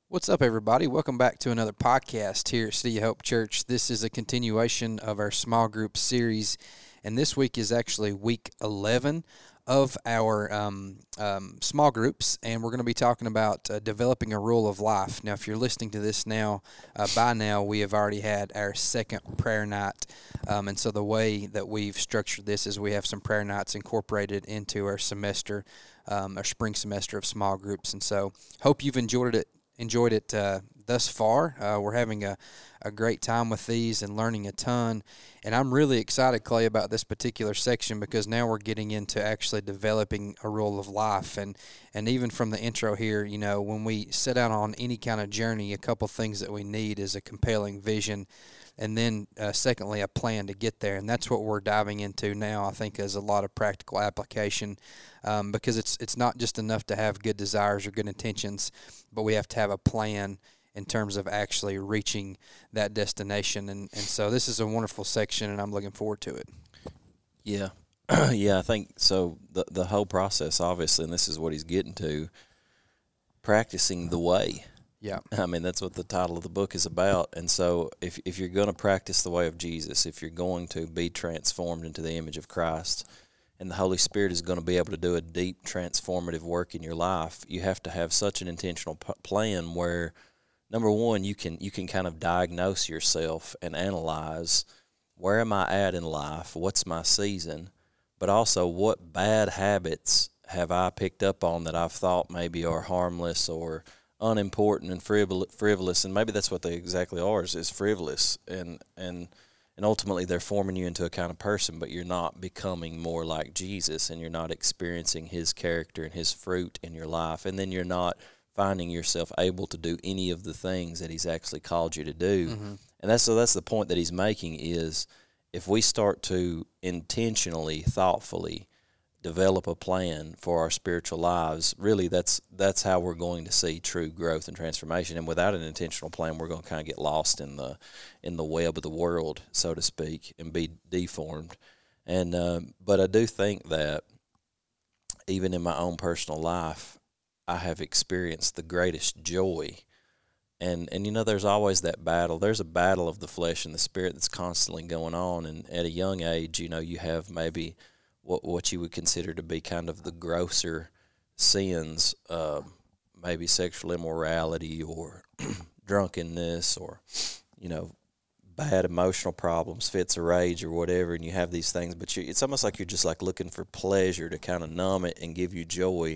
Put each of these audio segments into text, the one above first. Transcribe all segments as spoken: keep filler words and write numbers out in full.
What's up, everybody? Welcome back to another podcast here at City of Hope Church. This is a continuation of our small group series, and this week is actually week eleven of our um, um, small groups, and we're going to be talking about uh, developing a rule of life. Now, if you're listening to this now, uh, by now, we have already had our second prayer night, um, and so the way that we've structured this is we have some prayer nights incorporated into our semester, um, our spring semester of small groups, and so hope you've enjoyed it enjoyed it uh, thus far. Uh, we're having a, a great time with these and learning a ton. And I'm really excited, Clay, about this particular section because now we're getting into actually developing a rule of life. And, and even from the intro here, you know, when we set out on any kind of journey, a couple things that we need is a compelling vision, and then uh, secondly, a plan to get there. And that's what we're diving into now, I think, is a lot of practical application um, because it's it's not just enough to have good desires or good intentions, but we have to have a plan in terms of actually reaching that destination. And, and so this is a wonderful section, and I'm looking forward to it. Yeah. yeah, I think so. The, the whole process, obviously, and this is what he's getting to, practicing the way. Yeah. I mean, that's what the title of the book is about. And so if if you're going to practice the way of Jesus, if you're going to be transformed into the image of Christ, and the Holy Spirit is going to be able to do a deep transformative work in your life, you have to have such an intentional p- plan where, number one, you can you can kind of diagnose yourself and analyze, where am I at in life, what's my season, but also what bad habits have I picked up on that I've thought maybe are harmless or unimportant and frivol- frivolous, and maybe that's what they exactly are, is, is frivolous, and and and ultimately they're forming you into a kind of person, but you're not becoming more like Jesus, and you're not experiencing his character and his fruit in your life, and then you're not finding yourself able to do any of the things that he's actually called you to do. Mm-hmm. And that's so that's the point that he's making, is if we start to intentionally, thoughtfully develop a plan for our spiritual lives, really that's that's how we're going to see true growth and transformation. And without an intentional plan, we're going to kind of get lost in the in the web of the world, so to speak, and be deformed. And uh, but I do think that even in my own personal life, I have experienced the greatest joy. And and you know, there's always that battle. There's a battle of the flesh and the spirit that's constantly going on. And at a young age, you know, you have maybe what what you would consider to be kind of the grosser sins, uh, maybe sexual immorality or drunkenness or, you know, bad emotional problems, fits of rage or whatever, and you have these things, but you, it's almost like you're just like looking for pleasure to kind of numb it and give you joy,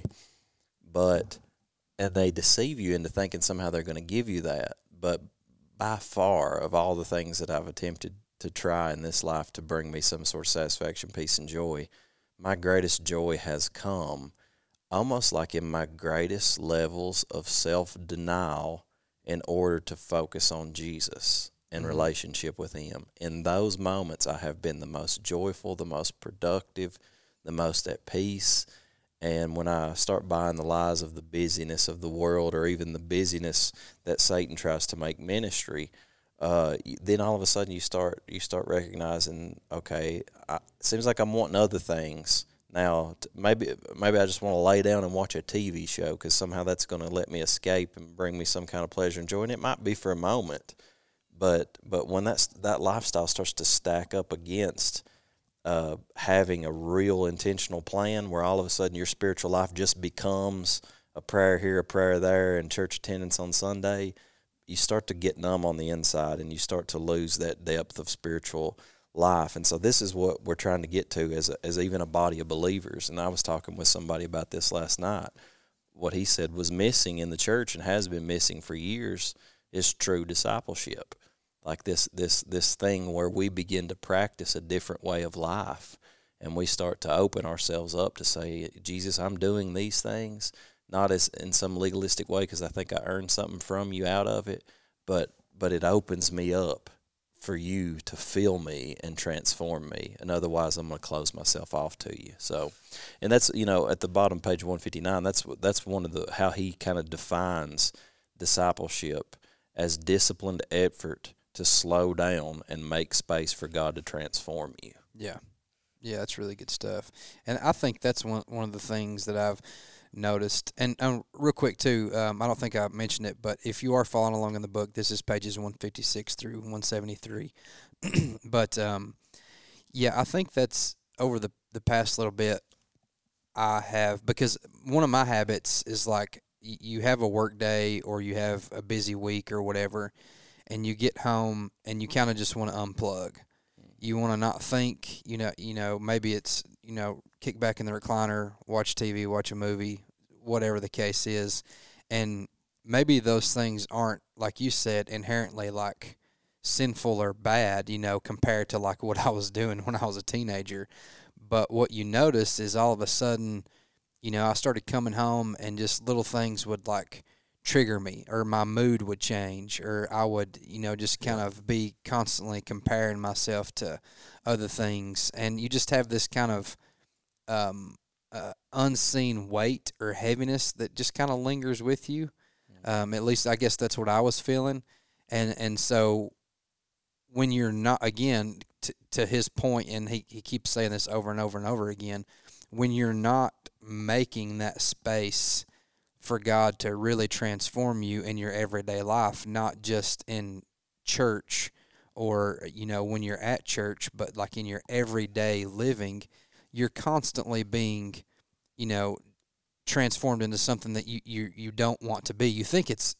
but, and they deceive you into thinking somehow they're going to give you that, but by far of all the things that I've attempted to try in this life to bring me some sort of satisfaction, peace, and joy, my greatest joy has come almost like in my greatest levels of self-denial in order to focus on Jesus and mm-hmm. relationship with him. In those moments, I have been the most joyful, the most productive, the most at peace. And when I start buying the lies of the busyness of the world, or even the busyness that Satan tries to make ministry, Uh, then all of a sudden you start you start recognizing, okay, I, it seems like I'm wanting other things now. T- maybe maybe I just want to lay down and watch a T V show because somehow that's going to let me escape and bring me some kind of pleasure and joy. And it might be for a moment, but but when that's, that lifestyle starts to stack up against uh, having a real intentional plan, where all of a sudden your spiritual life just becomes a prayer here, a prayer there, and church attendance on Sunday, you start to get numb on the inside and you start to lose that depth of spiritual life. And so this is what we're trying to get to as a, as even a body of believers. And I was talking with somebody about this last night. What he said was missing in the church and has been missing for years is true discipleship. Like this this this thing where we begin to practice a different way of life, and we start to open ourselves up to say, Jesus, I'm doing these things, not as in some legalistic way because I think I earned something from you out of it, but but it opens me up for you to fill me and transform me, and otherwise I'm going to close myself off to you. So, and that's, you know, at the bottom, page one fifty-nine, that's that's one of the, how he kind of defines discipleship as disciplined effort to slow down and make space for God to transform you. Yeah. Yeah, that's really good stuff. And I think that's one one of the things that I've noticed. And um, real quick too, um, I don't think I mentioned it, but if you are following along in the book, this is pages one fifty-six through one seventy-three. But um, yeah, I think that's over the the past little bit. I have, because one of my habits is like y- you have a work day or you have a busy week or whatever, and you get home and you kind of just want to unplug. You want to not think, you know, you know, maybe it's, you know, kick back in the recliner, watch T V, watch a movie, whatever the case is. And maybe those things aren't, like you said, inherently like sinful or bad, you know, compared to like what I was doing when I was a teenager. But what you notice is all of a sudden, you know, I started coming home and just little things would like trigger me, or my mood would change, or I would, you know, just kind Yeah. of be constantly comparing myself to other things. And you just have this kind of um, uh, unseen weight or heaviness that just kind of lingers with you. Um, at least I guess that's what I was feeling. And, and so when you're not, again, t- to his point, and he, he keeps saying this over and over and over again, when you're not making that space for God to really transform you in your everyday life, not just in church or, you know, when you're at church, but like in your everyday living, you're constantly being, you know, transformed into something that you, you, you don't want to be. You think it's,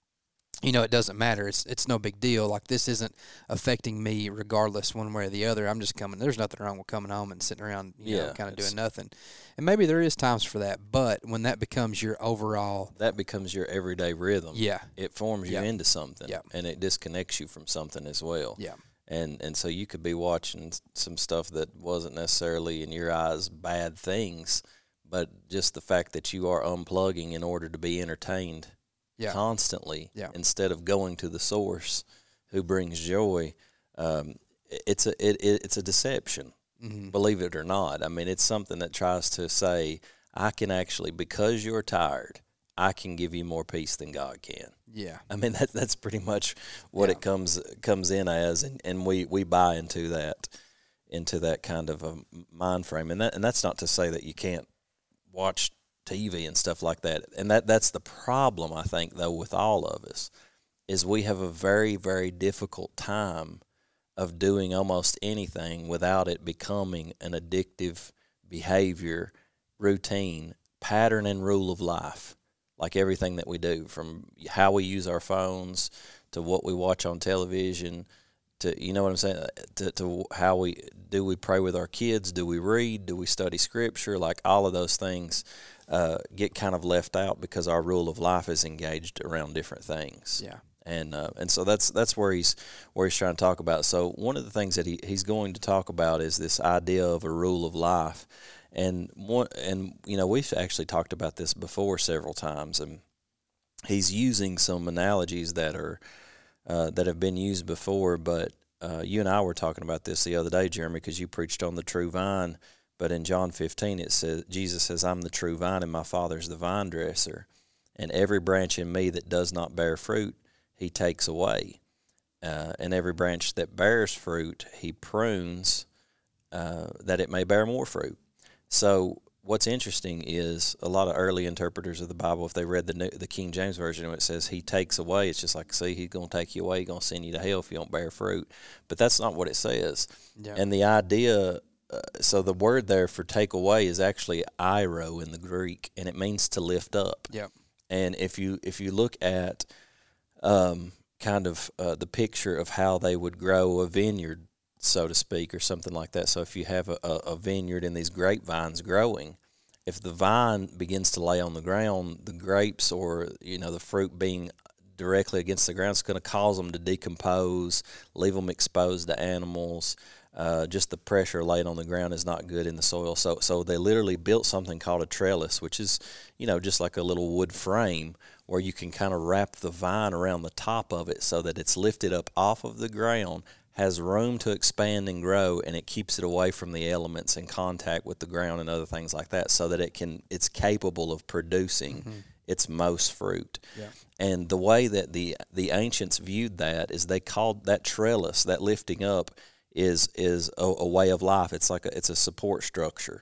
you know, it doesn't matter. It's it's no big deal. Like, this isn't affecting me regardless one way or the other. I'm just coming. There's nothing wrong with coming home and sitting around, you know, Yeah, kind of it's- doing nothing. And maybe there is times for that, but when that becomes your overall, That becomes your everyday rhythm. yeah, It forms you Yeah. into something, Yeah. and it disconnects you from something as well. yeah, And and so you could be watching s- some stuff that wasn't necessarily in your eyes bad things, but just the fact that you are unplugging in order to be entertained yeah, constantly, Yeah. instead of going to the source who brings joy, um, i- it's a it, it, it's a deception. mm-hmm. Believe it or not. I mean, it's something that tries to say, I can actually, because you're tired, I can give you more peace than God can. yeah, I mean, that that's pretty much what Yeah. it comes comes in as, and, and we, we buy into that into that kind of a mind frame. And that and that's not to say that you can't watch T V and stuff like that. And that that's the problem, I think, though, with all of us, is we have a very, very difficult time of doing almost anything without it becoming an addictive behavior, routine, pattern, and rule of life. Like everything that we do, from how we use our phones to what we watch on television, to, you know what I'm saying, to, to how we do we pray with our kids, do we read, do we study scripture, like all of those things uh, get kind of left out because our rule of life is engaged around different things. yeah, And uh, and so that's that's where he's where he's trying to talk about. So one of the things that he, he's going to talk about is this idea of a rule of life, and one and you know we've actually talked about this before several times, and he's using some analogies that are uh, that have been used before. But uh, you and I were talking about this the other day, Jeremy, because you preached on the true vine. But in John fifteen, it says Jesus says, "I'm the true vine, and my Father's the vine dresser, and every branch in me that does not bear fruit, He takes away, uh, and every branch that bears fruit, He prunes, uh, that it may bear more fruit." So what's interesting is a lot of early interpreters of the Bible, if they read the New, the King James Version, and it says He takes away, it's just like, see, He's going to take you away, He's going to send you to hell if you don't bear fruit. But that's not what it says. yeah, And the idea, uh, so the word there for take away is actually airo in the Greek, and it means to lift up. yeah, And if you if you look at um, kind of uh, the picture of how they would grow a vineyard, so to speak, or something like that. So if you have a, a vineyard and these grapevines growing, if the vine begins to lay on the ground, the grapes, or you know the fruit being directly against the ground, it's going to cause them to decompose, leave them exposed to animals. Uh, just the pressure laid on the ground is not good in the soil. So so they literally built something called a trellis, which is, you know, just like a little wood frame where you can kind of wrap the vine around the top of it so that it's lifted up off of the ground, has room to expand and grow, and it keeps it away from the elements in contact with the ground and other things like that, so that it can it's capable of producing mm-hmm. its most fruit. Yeah. And the way that the the ancients viewed that is they called that trellis, that lifting up, is is a, a way of life. It's like a, it's a support structure,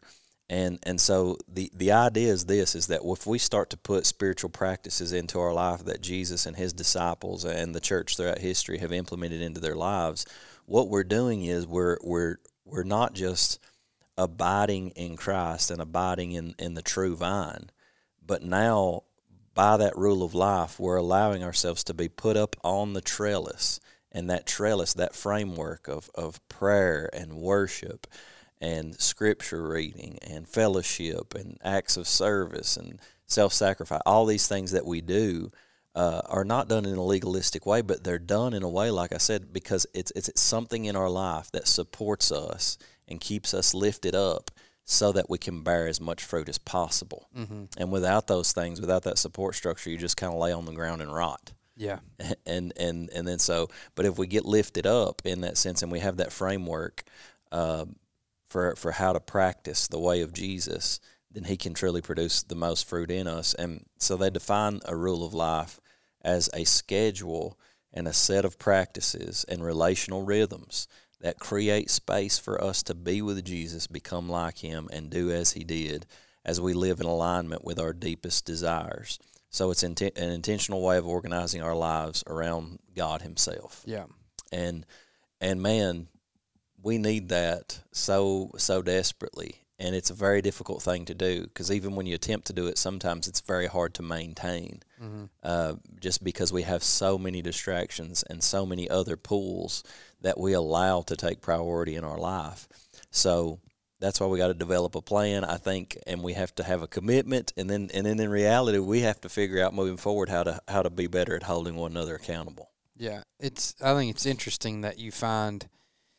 And and so the, the idea is this, is that if we start to put spiritual practices into our life that Jesus and his disciples and the church throughout history have implemented into their lives, what we're doing is we're we're we're not just abiding in Christ and abiding in, in the true vine, but now by that rule of life, we're allowing ourselves to be put up on the trellis, and that trellis, that framework of, of prayer and worship and scripture reading and fellowship and acts of service and self-sacrifice, all these things that we do uh, are not done in a legalistic way, but they're done in a way, like I said, because it's, it's it's something in our life that supports us and keeps us lifted up so that we can bear as much fruit as possible. Mm-hmm. And without those things, without that support structure, you just kind of lay on the ground and rot. Yeah. And, and, and then so, but if we get lifted up in that sense and we have that framework, uh, for for how to practice the way of Jesus, then he can truly produce the most fruit in us. And so they define a rule of life as a schedule and a set of practices and relational rhythms that create space for us to be with Jesus, become like him, and do as he did as we live in alignment with our deepest desires. So it's inten- an intentional way of organizing our lives around God himself. Yeah. And and man, we need that so, so desperately, and it's a very difficult thing to do, because even when you attempt to do it, sometimes it's very hard to maintain, mm-hmm. uh, just because we have so many distractions and so many other pools that we allow to take priority in our life. So that's why we got to develop a plan, I think, and we have to have a commitment, and then and then in reality, we have to figure out moving forward how to how to be better at holding one another accountable. Yeah, it's. I think it's interesting that you find,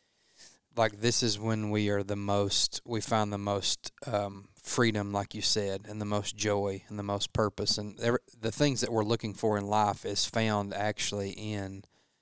like, this is when we are the most, we find the most um, freedom, like you said, and the most joy and the most purpose. And every, the things that we're looking for in life is found actually in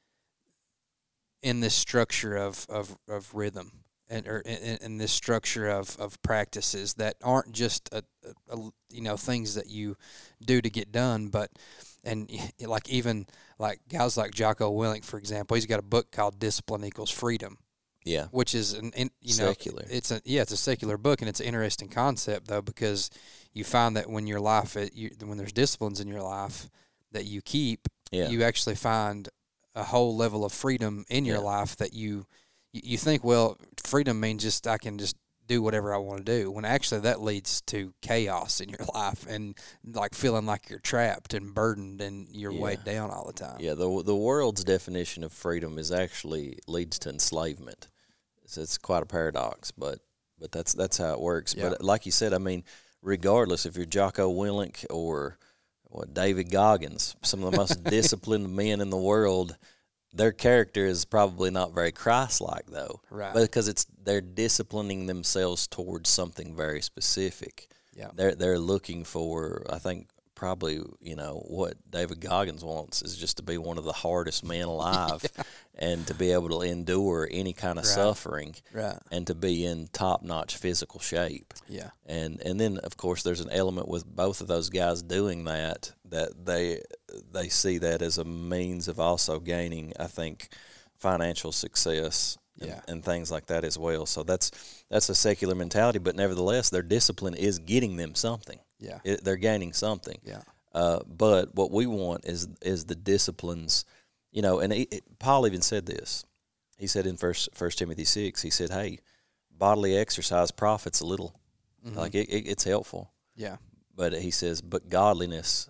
in this structure of, of, of rhythm and or in, in this structure of, of practices that aren't just, a, a, a, you know, things that you do to get done, but, and like even like guys like Jocko Willink, for example, he's got a book called Discipline Equals Freedom. Yeah, which is an in, you know secular. It's a yeah, it's a secular book, and it's an interesting concept though, because you find that when your life, it, you, when there's disciplines in your life that you keep, yeah. you actually find a whole level of freedom in your yeah. life that you you think, well, freedom means just I can just do whatever I want to do, when actually that leads to chaos in your life and like feeling like you're trapped and burdened and you're yeah. weighed down all the time. Yeah, the the world's definition of freedom is actually leads to enslavement. So it's quite a paradox, but but that's that's how it works. Yeah. But like you said, I mean, regardless if you're Jocko Willink or what David Goggins, some of the most disciplined men in the world, their character is probably not very Christ-like, though, right? Because it's they're disciplining themselves towards something very specific. Yeah, they're they're looking for, I think, probably, you know, what David Goggins wants is just to be one of the hardest men alive, yeah. and to be able to endure any kind of right. suffering, right. and to be in top-notch physical shape. Yeah, and and then of course there's an element with both of those guys doing that that they they see that as a means of also gaining, I think, financial success. And, yeah. and things like that as well. So that's that's a secular mentality, but nevertheless, their discipline is getting them something. Yeah, it, they're gaining something. Yeah. Uh, but what we want is is the disciplines, you know. And it, it, Paul even said this. He said in First First Timothy six, he said, "Hey, bodily exercise profits a little, mm-hmm. like it, it, it's helpful." Yeah. But he says, "But godliness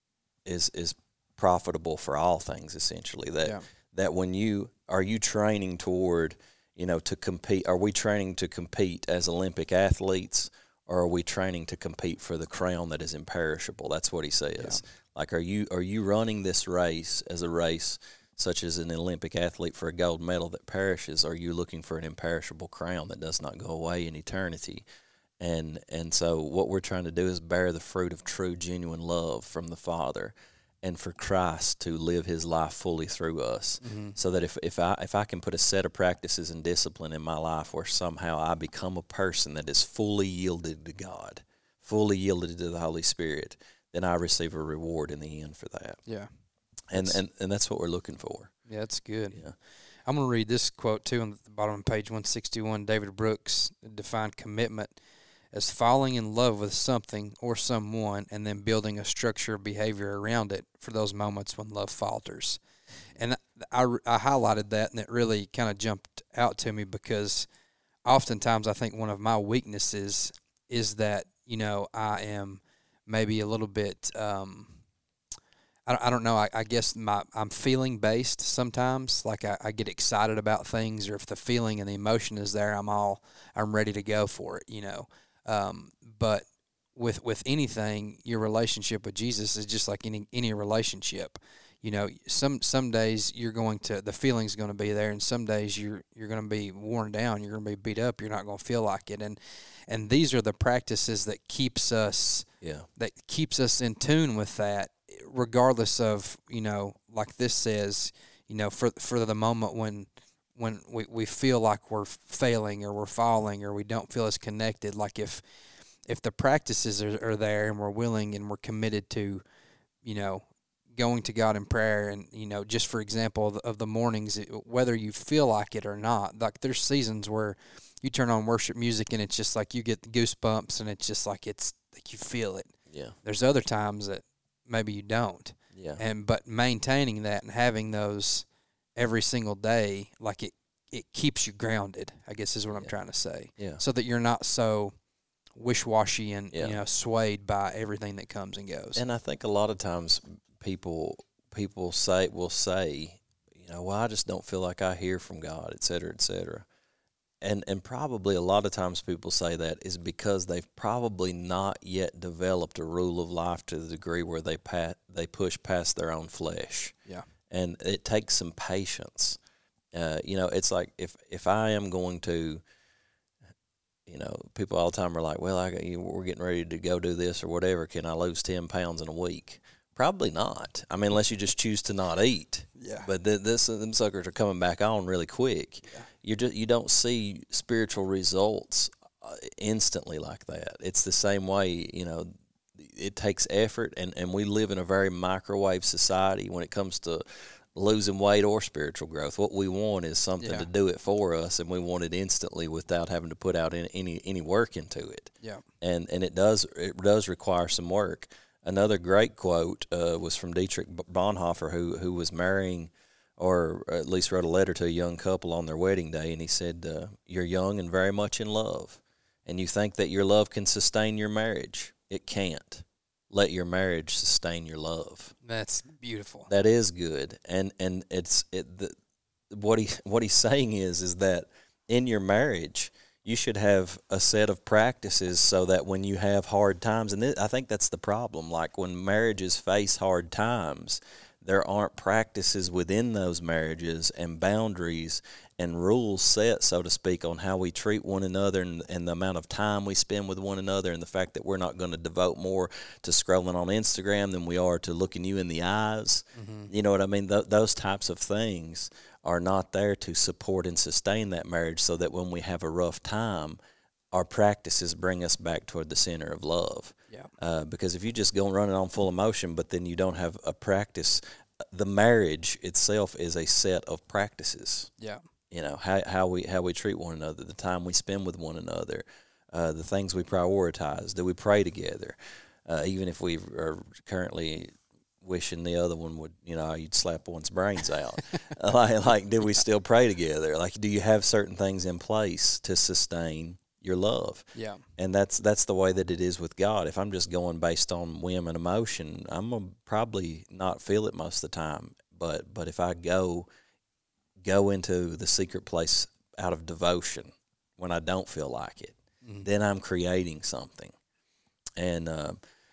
is is profitable for all things." Essentially, that. Yeah. That when you, are you training toward, you know, to compete, are we training to compete as Olympic athletes, or are we training to compete for the crown that is imperishable? That's what he says. Yeah. Like, are you are you running this race as a race such as an Olympic athlete for a gold medal that perishes? Or are you looking for an imperishable crown that does not go away in eternity? And and so what we're trying to do is bear the fruit of true, genuine love from the Father, and for Christ to live his life fully through us, mm-hmm. so that if, if I if I can put a set of practices and discipline in my life where somehow I become a person that is fully yielded to God, fully yielded to the Holy Spirit, then I receive a reward in the end for that. Yeah. And and, and that's what we're looking for. Yeah, that's good. Yeah. I'm going to read this quote, too, on the bottom of page one sixty-one. David Brooks defined commitment as falling in love with something or someone and then building a structure of behavior around it for those moments when love falters. And I, I highlighted that, and it really kind of jumped out to me because oftentimes I think one of my weaknesses is that, you know, I am maybe a little bit, um, I, don't, I don't know, I, I guess my I'm feeling based sometimes. Like I, I get excited about things, or if the feeling and the emotion is there, I'm all, I'm ready to go for it, you know. Um, but with with anything, your relationship with Jesus is just like any any relationship. You know, some some days you're going to, the feeling's going to be there, and some days you're you're going to be worn down, you're going to be beat up, you're not going to feel like it. And and these are the practices that keeps us yeah. that keeps us in tune with that, regardless of, you know, like this says, you know, for for the moment when when we, we feel like we're failing or we're falling or we don't feel as connected. Like if if the practices are, are there and we're willing and we're committed to, you know, going to God in prayer, and, you know, just for example of the, of the mornings, whether you feel like it or not, like there's seasons where you turn on worship music and it's just like you get the goosebumps and it's just like it's like you feel it. Yeah. There's other times that maybe you don't. Yeah. And but maintaining that and having those every single day, like it, it keeps you grounded, I guess is what I'm yeah. trying to say. Yeah. So that you're not so wish-washy and, yeah. you know, swayed by everything that comes and goes. And I think a lot of times people people say will say, you know, well, I just don't feel like I hear from God, et cetera, et cetera. And and probably a lot of times people say that is because they've probably not yet developed a rule of life to the degree where they pat, they push past their own flesh. Yeah. And it takes some patience. Uh, you know, it's like if, if I am going to, you know, people all the time are like, well, I got, you, we're getting ready to go do this or whatever. Can I lose ten pounds in a week? Probably not. I mean, unless you just choose to not eat. Yeah. But th- this, them suckers are coming back on really quick. Yeah. You just you don't see spiritual results instantly like that. It's the same way, you know. It takes effort, and, and we live in a very microwave society when it comes to losing weight or spiritual growth. What we want is something Yeah. to do it for us, and we want it instantly without having to put out any any, any work into it. Yeah. And and it does it does require some work. Another great quote uh, was from Dietrich Bonhoeffer, who who was marrying, or at least wrote a letter to a young couple on their wedding day, and he said, uh, "You're young and very much in love, and you think that your love can sustain your marriage. It can't. Let your marriage sustain your love." That's beautiful. That is good, and and it's it. The, what he what he's saying is is that in your marriage, you should have a set of practices so that when you have hard times, and this, I think that's the problem. Like when marriages face hard times, there aren't practices within those marriages and boundaries and rules set, so to speak, on how we treat one another, and, and the amount of time we spend with one another, and the fact that we're not going to devote more to scrolling on Instagram than we are to looking you in the eyes. Mm-hmm. You know what I mean? Th- those types of things are not there to support and sustain that marriage, so that when we have a rough time, our practices bring us back toward the center of love. Yeah. Uh, because if you just go running on full emotion, but then you don't have a practice, the marriage itself is a set of practices. Yeah. You know, how how we how we treat one another, the time we spend with one another, uh, the things we prioritize. Do we pray together? Uh, even if we are currently wishing the other one would, you know, you'd slap one's brains out. like, like, do we still pray together? Like, do you have certain things in place to sustain your love? Yeah. And that's that's the way that it is with God. If I'm just going based on whim and emotion, I'm gonna probably not feel it most of the time. But but if I go go into the secret place out of devotion when I don't feel like it, mm-hmm. then I'm creating something. And uh,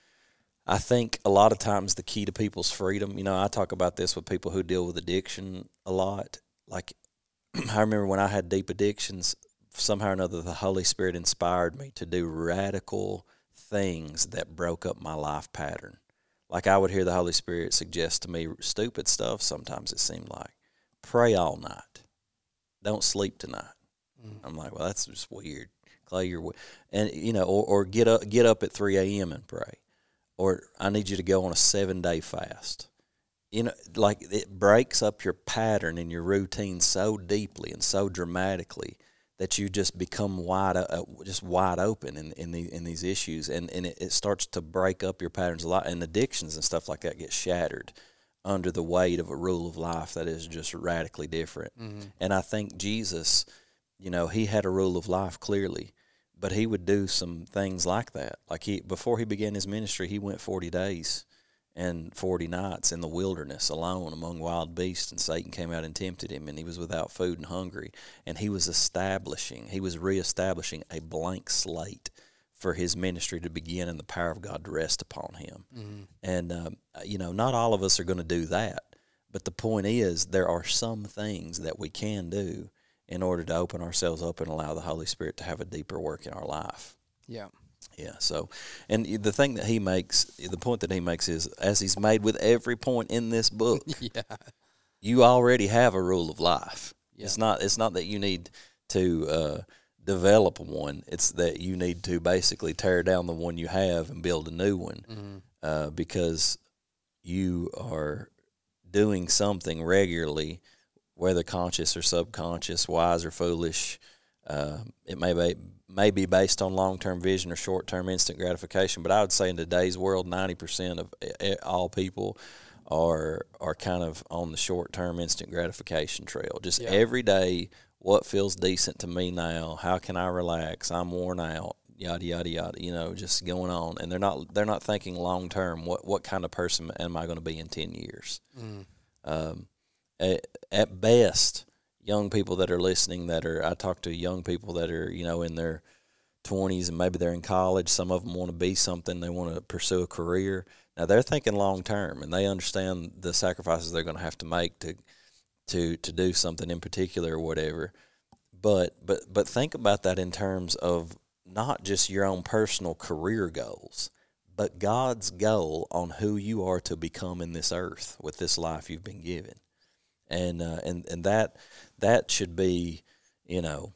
I think a lot of times the key to people's freedom, you know, I talk about this with people who deal with addiction a lot. Like, I remember when I had deep addictions, somehow or another the Holy Spirit inspired me to do radical things that broke up my life pattern. Like, I would hear the Holy Spirit suggest to me stupid stuff sometimes, it seemed like. Pray all night. Don't sleep tonight. Mm. I'm like, well, that's just weird. Clay, you're weird. And, you know, or, or get up get up at three a.m. and pray. Or I need you to go on a seven-day fast. You know, like, it breaks up your pattern and your routine so deeply and so dramatically that you just become wide, uh, just wide open in in, the, in these issues, and and it, it starts to break up your patterns a lot, and addictions and stuff like that get shattered under the weight of a rule of life that is just radically different. Mm-hmm. And I think Jesus, you know, he had a rule of life clearly, but he would do some things like that. Like he before he began his ministry, he went forty days and forty nights in the wilderness alone among wild beasts, and Satan came out and tempted him, and he was without food and hungry, and he was establishing, he was reestablishing a blank slate for his ministry to begin and the power of God to rest upon him. Mm-hmm. And, um, you know, not all of us are going to do that, but the point is there are some things that we can do in order to open ourselves up and allow the Holy Spirit to have a deeper work in our life. Yeah. Yeah, so, and the thing that he makes, the point that he makes is, as he's made with every point in this book, yeah. you already have a rule of life. Yeah. It's not It's not that you need to uh, develop one. It's that you need to basically tear down the one you have and build a new one, mm-hmm. uh, because you are doing something regularly, whether conscious or subconscious, wise or foolish. Uh, it may be may be based on long-term vision or short-term instant gratification, but I would say in today's world, ninety percent of all people are are kind of on the short-term instant gratification trail. Just yeah. every day, what feels decent to me now? How can I relax? I'm worn out. Yada yada yada. You know, just going on, and they're not they're not thinking long-term. What what kind of person am I going to be in ten years? Mm. Um, at, at best, young people that are listening that are, I talk to young people that are, you know, in their twenties and maybe they're in college. Some of them want to be something. They want to pursue a career. Now they're thinking long term, and they understand the sacrifices they're going to have to make to, to, to do something in particular or whatever. But, but, but think about that in terms of not just your own personal career goals, but God's goal on who you are to become in this earth with this life you've been given. And, uh, and, and that, that should be, you know,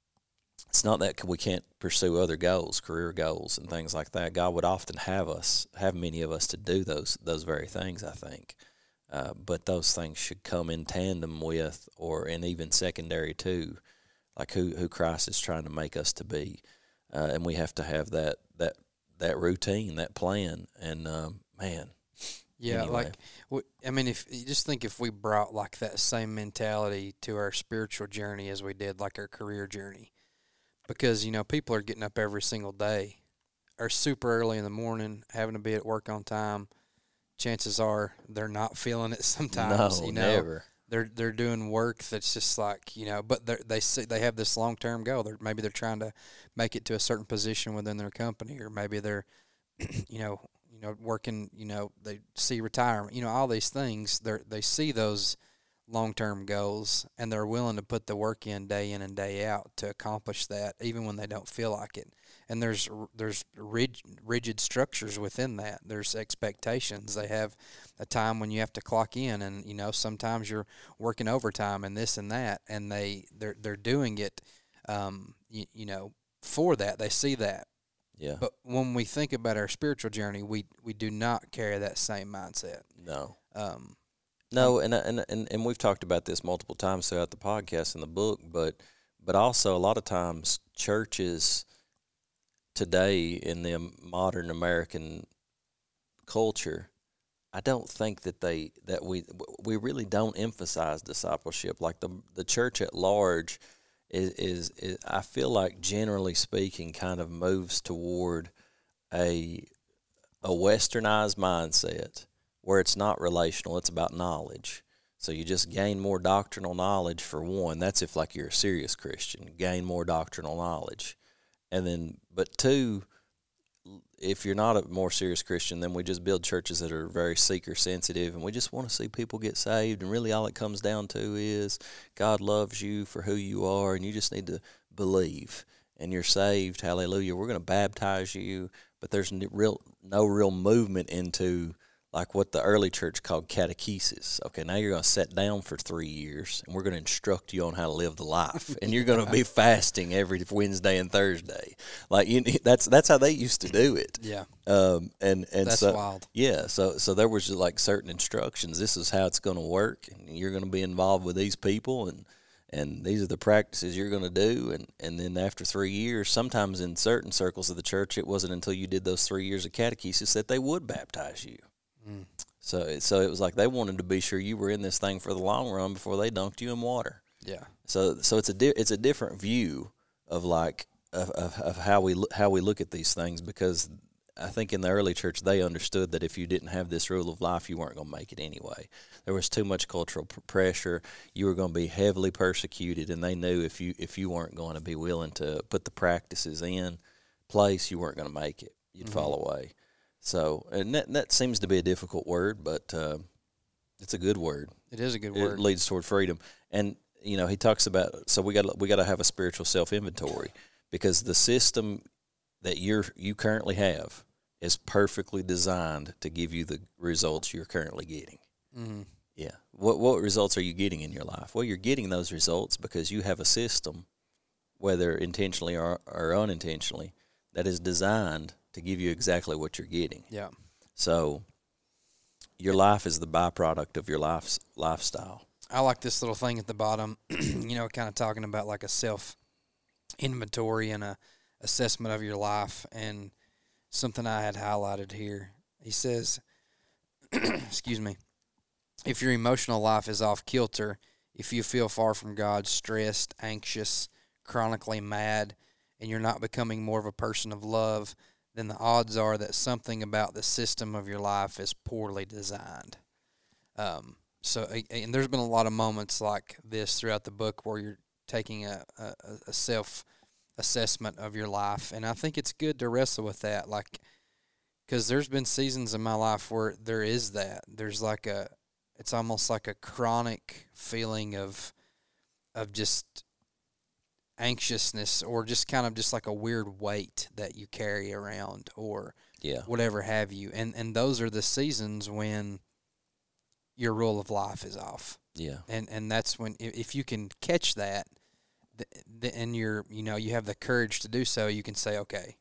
it's not that we can't pursue other goals, career goals and things like that. God would often have us, have many of us to do those, those very things, I think. Uh, but those things should come in tandem with, or and even secondary to, like who, who Christ is trying to make us to be. Uh, and we have to have that, that, that routine, that plan. And, um, man, Yeah, anyway. like, I mean, if you just think if we brought like that same mentality to our spiritual journey as we did like our career journey, because, you know, people are getting up every single day, are super early in the morning, having to be at work on time. Chances are they're not feeling it sometimes. No, you know? never. They're they're doing work that's just like, you know, but they see they have this long term goal. They're, maybe they're trying to make it to a certain position within their company, or maybe they're, you know. You know, working, you know, they see retirement, you know, all these things, they they see those long-term goals, and they're willing to put the work in day in and day out to accomplish that, even when they don't feel like it. And there's there's rigid, rigid structures within that. There's expectations. They have a time when you have to clock in, and, you know, sometimes you're working overtime and this and that, and they, they're, they're doing it, um, you, you know, for that. They see that. Yeah. But when we think about our spiritual journey, we, we do not carry that same mindset. No. Um, no, and, and and and we've talked about this multiple times throughout the podcast and the book, but but also a lot of times churches today in the modern American culture, I don't think that they that we we really don't emphasize discipleship. Like the the church at large Is, is is I feel like generally speaking kind of moves toward a a westernized mindset where it's not relational, it's about knowledge. So you just gain more doctrinal knowledge for one. That's if like you're a serious Christian, gain more doctrinal knowledge. And then but two, if you're not a more serious Christian, then we just build churches that are very seeker sensitive, and we just want to see people get saved. And really all it comes down to is God loves you for who you are, and you just need to believe, and you're saved. Hallelujah. We're going to baptize you, but there's no real, no real movement into like what the early church called catechesis. Okay, now you're going to sit down for three years, and we're going to instruct you on how to live the life, and you're going to be fasting every Wednesday and Thursday. Like you, that's that's how they used to do it. Yeah. Um. And and that's so, wild. Yeah. So so there was like certain instructions. This is how it's going to work, and you're going to be involved with these people, and and these are the practices you're going to do. And, and then after three years, sometimes in certain circles of the church, it wasn't until you did those three years of catechesis that they would baptize you. Mm. So, so it was like they wanted to be sure you were in this thing for the long run before they dunked you in water. Yeah. So, so it's a di- it's a different view of like of, of, of how we lo- how we look at these things, because I think in the early church they understood that if you didn't have this rule of life, you weren't going to make it anyway. There was too much cultural pr- pressure. You were going to be heavily persecuted, and they knew if you if you weren't going to be willing to put the practices in place, you weren't going to make it. You'd mm-hmm. fall away. So, and that that seems to be a difficult word, but uh, it's a good word. It is a good word. It leads toward freedom. And you know, he talks about, so we got we got to have a spiritual self inventory, because the system that you're you currently have is perfectly designed to give you the results you're currently getting. Mm-hmm. Yeah. What what results are you getting in your life? Well, you're getting those results because you have a system, whether intentionally or, or unintentionally, that is designed to give you exactly what you're getting. Yeah. So your life is the byproduct of your life's lifestyle. I like this little thing at the bottom, you know, kind of talking about like a self-inventory and a assessment of your life, and something I had highlighted here. He says, excuse me, if your emotional life is off kilter, if you feel far from God, stressed, anxious, chronically mad, and you're not becoming more of a person of love, then the odds are that something about the system of your life is poorly designed. Um, so, and there's been a lot of moments like this throughout the book where you're taking a, a, a self-assessment of your life, and I think it's good to wrestle with that, like, because there's been seasons in my life where there is that. There's like a, it's almost like a chronic feeling of, of just anxiousness, or just kind of just like a weird weight that you carry around, or yeah. whatever have you. And and those are the seasons when your rule of life is off. Yeah. And and that's when, if you can catch that, the, the, and you're, you know, you have the courage to do so, you can say, okay,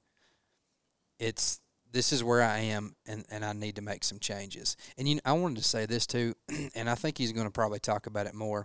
it's, this is where I am, and, and I need to make some changes. And you know, I wanted to say this too, and I think he's going to probably talk about it more,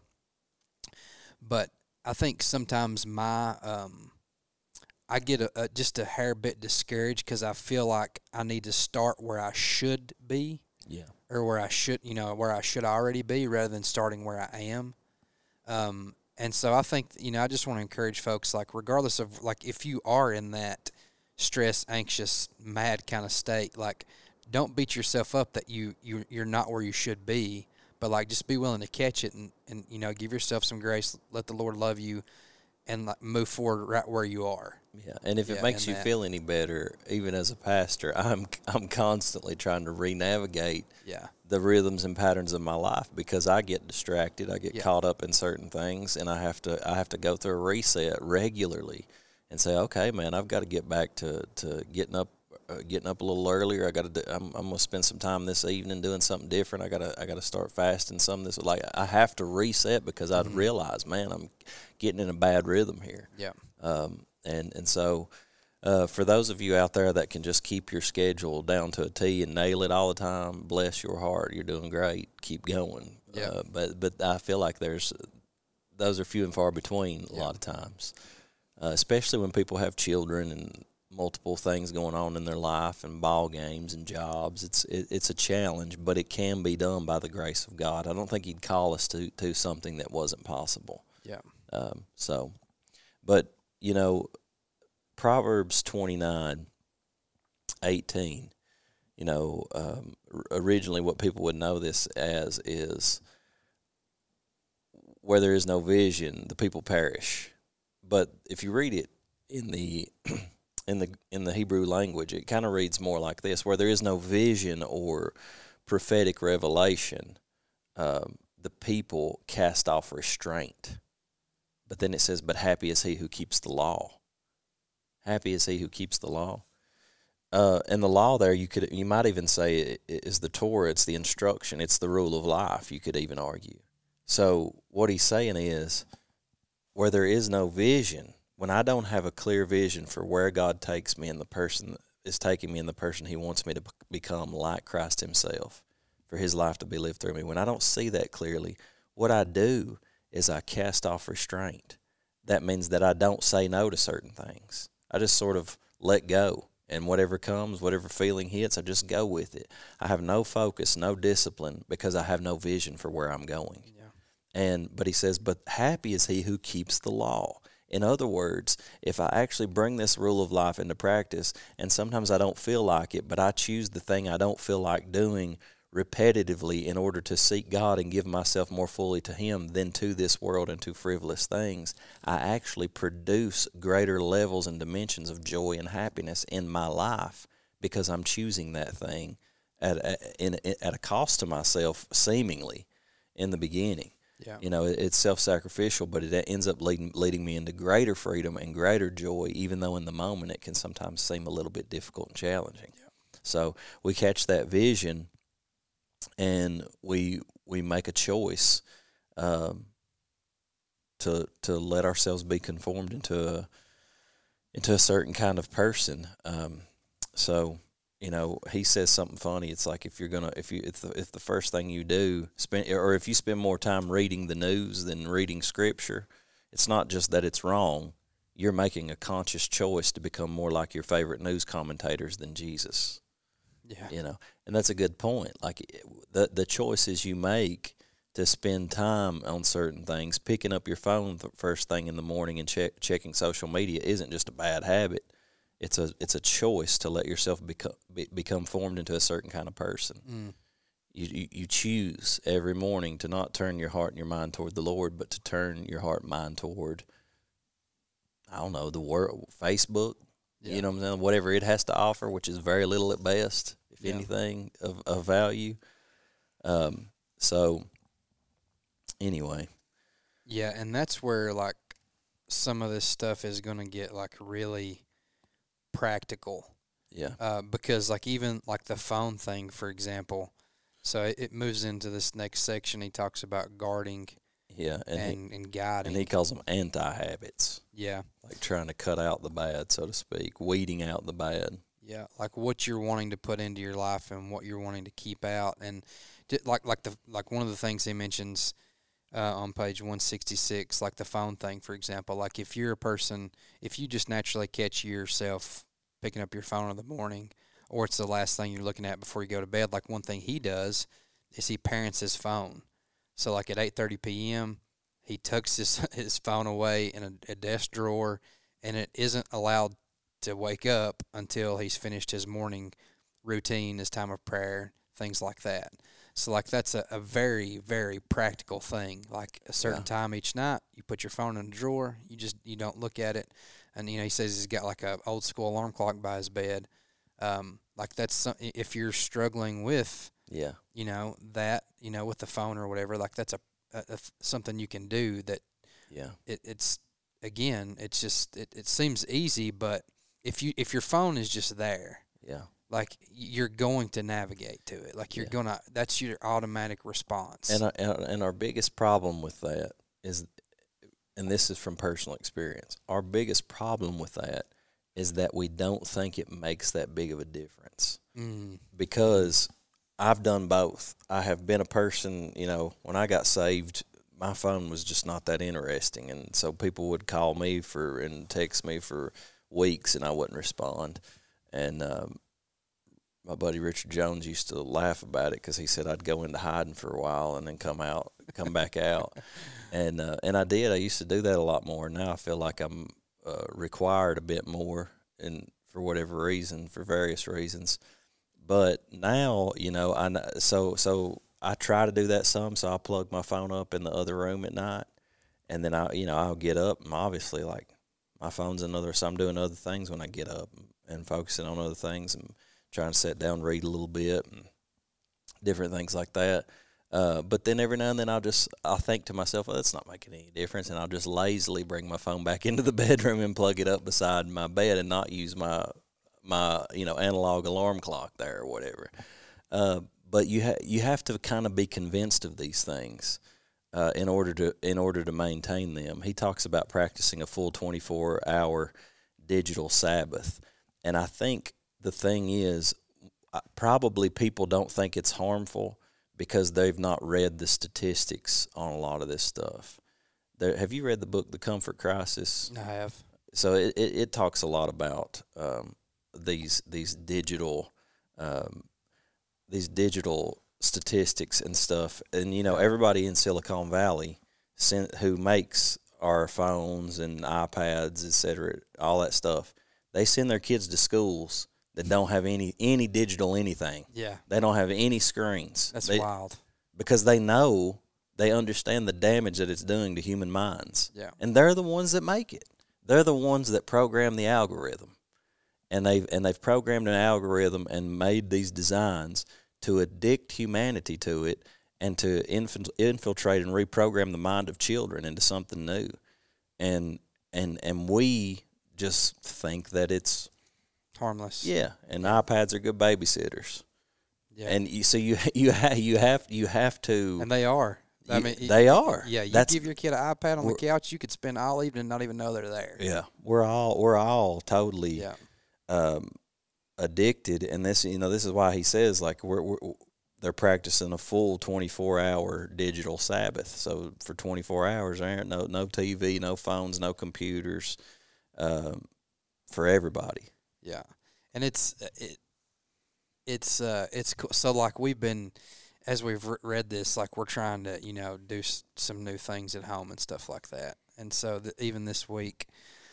but I think sometimes my, um, I get a, a, just a hair bit discouraged because I feel like I need to start where I should be. Yeah. Or where I should, you know, where I should already be, rather than starting where I am. Um, and so I think, you know, I just want to encourage folks, like, regardless of, like, if you are in that stress, anxious, mad kind of state, like, don't beat yourself up that you, you, you're not where you should be, but, like, just be willing to catch it and, and, you know, give yourself some grace, let the Lord love you, and, like, move forward right where you are. Yeah, and if it yeah, makes you that. feel any better, even as a pastor, I'm I'm constantly trying to re-navigate yeah. the rhythms and patterns of my life, because I get distracted, I get yeah. caught up in certain things, and I have to I have to go through a reset regularly and say, okay, man, I've got to get back to, to getting up uh, getting up a little earlier. I got to I'm I'm gonna spend some time this evening doing something different. I gotta I gotta start fasting some this like I have to reset, because I'd mm-hmm. realize, man, I'm getting in a bad rhythm here. Yeah. Um, And and so uh, for those of you out there that can just keep your schedule down to a T and nail it all the time, bless your heart. You're doing great. Keep going. Yeah. Uh, but but I feel like there's those are few and far between a yeah. lot of times, uh, especially when people have children and multiple things going on in their life and ball games and jobs. It's it, it's a challenge, but it can be done by the grace of God. I don't think He'd call us to, to something that wasn't possible. Yeah. Um, so, but. You know, Proverbs twenty-nine eighteen, you know, um, originally what people would know this as is, where there is no vision, the people perish. But if you read it in the in the in the Hebrew language, it kind of reads more like this: where there is no vision or prophetic revelation, um, the people cast off restraint. But then it says, but happy is he who keeps the law. Happy is he who keeps the law. Uh, and the law there, you could you might even say it is the Torah, it's the instruction, it's the rule of life, you could even argue. So what he's saying is, where there is no vision, when I don't have a clear vision for where God takes me and the person is taking me and the person He wants me to become, like Christ Himself, for His life to be lived through me, when I don't see that clearly, what I do is I cast off restraint. That means that I don't say no to certain things. I just sort of let go. And whatever comes, whatever feeling hits, I just go with it. I have no focus, no discipline, because I have no vision for where I'm going. Yeah. And but he says, but happy is he who keeps the law. In other words, if I actually bring this rule of life into practice, and sometimes I don't feel like it, but I choose the thing I don't feel like doing repetitively in order to seek God and give myself more fully to Him than to this world and to frivolous things, I actually produce greater levels and dimensions of joy and happiness in my life because I'm choosing that thing at a, in, at a cost to myself, seemingly, in the beginning. Yeah. You know, it, it's self-sacrificial, but it ends up leading, leading me into greater freedom and greater joy, even though in the moment it can sometimes seem a little bit difficult and challenging. Yeah. So we catch that vision, and we we make a choice um, to to let ourselves be conformed into a into a certain kind of person. Um, so you know, he says something funny. It's like if you're gonna if you if the, if the first thing you do spend or if you spend more time reading the news than reading Scripture, it's not just that it's wrong. You're making a conscious choice to become more like your favorite news commentators than Jesus. Yeah, you know, and that's a good point. Like the the choices you make to spend time on certain things, picking up your phone the first thing in the morning and check, checking social media isn't just a bad habit. It's a it's a choice to let yourself become be, become formed into a certain kind of person. Mm. You, you you choose every morning to not turn your heart and your mind toward the Lord, but to turn your heart and mind toward, I don't know, the world, Facebook. Yeah. You know what I'm saying? Whatever it has to offer, which is very little at best, if yeah. anything of, of value. Um. So, anyway. Yeah, and that's where, like, some of this stuff is going to get, like, really practical. Yeah. Uh, because, like, even, like, the phone thing, for example, so it, it moves into this next section. He talks about guarding. Yeah, and, and, he, and guiding. And he calls them anti-habits. Yeah. Like trying to cut out the bad, so to speak, weeding out the bad. Yeah, like what you're wanting to put into your life and what you're wanting to keep out. And like like the like one of the things he mentions uh, on page one sixty-six, like the phone thing, for example. Like if you're a person, if you just naturally catch yourself picking up your phone in the morning, or it's the last thing you're looking at before you go to bed, like one thing he does is he parents his phone. So, like, at eight thirty p.m., he tucks his his phone away in a, a desk drawer, and it isn't allowed to wake up until he's finished his morning routine, his time of prayer, things like that. So, like, that's a, a very, very practical thing. Like, a certain yeah. time each night, you put your phone in a drawer, you just you don't look at it. And, you know, he says he's got, like, a old-school alarm clock by his bed. Um, like, that's some, if you're struggling with – Yeah, you know, that, you know, with the phone or whatever, like that's a, a, a something you can do that, yeah, it, it's, again, it's just, it, it seems easy, but if you, if your phone is just there, yeah, like you're going to navigate to it, like you're yeah. going to, that's your automatic response. And, our, and our biggest problem with that is, and this is from personal experience, our biggest problem with that is that we don't think it makes that big of a difference mm. because I've done both. I have been a person, you know, when I got saved, my phone was just not that interesting. And so people would call me for and text me for weeks and I wouldn't respond. And um, my buddy Richard Jones used to laugh about it because he said I'd go into hiding for a while and then come out, come back out. And uh, and I did. I used to do that a lot more. Now I feel like I'm uh, required a bit more and for whatever reason, for various reasons. But now, you know, I so so I try to do that some. So I plug my phone up in the other room at night, and then I, you know, I'll get up and obviously like my phone's another. So I'm doing other things when I get up and, and focusing on other things and trying to sit down, read a little bit, and different things like that. Uh, but then every now and then I'll just I'll think to myself, well, that's not making any difference, and I'll just lazily bring my phone back into the bedroom and plug it up beside my bed and not use my. my, you know, analog alarm clock there or whatever. Uh, but you ha- you have to kind of be convinced of these things uh, in order to in order to maintain them. He talks about practicing a full twenty-four hour digital Sabbath. And I think the thing is, probably people don't think it's harmful because they've not read the statistics on a lot of this stuff. There, have you read the book The Comfort Crisis? I have. So it, it, it talks a lot about um, these these digital um, these digital statistics and stuff, and you know everybody in Silicon Valley sent, who makes our phones and iPads, et cetera, all that stuff, they send their kids to schools that don't have any any digital anything. Yeah, they don't have any screens. That's they, wild. Because they know, they understand the damage that it's doing to human minds. Yeah, and they're the ones that make it. They're the ones that program the algorithm, and they've and they've programmed an algorithm and made these designs to addict humanity to it and to inf- infiltrate and reprogram the mind of children into something new, and and and we just think that it's harmless. Yeah, and iPads are good babysitters. Yeah, and you, so you you have you have you have to, and they are. I you, mean, they are. Yeah, you That's, give your kid an iPad on the couch, you could spend all evening and not even know they're there. Yeah, we're all we're all totally yeah. um, addicted, and this you know this is why he says like we're, we're they're practicing a full twenty-four hour digital Sabbath. So for twenty-four hours, there ain't no no T V, no phones, no computers, um, for everybody. Yeah, and it's it, it's uh it's cool. So like we've been, as we've re- read this, like we're trying to you know do s- some new things at home and stuff like that. And so the, even this week,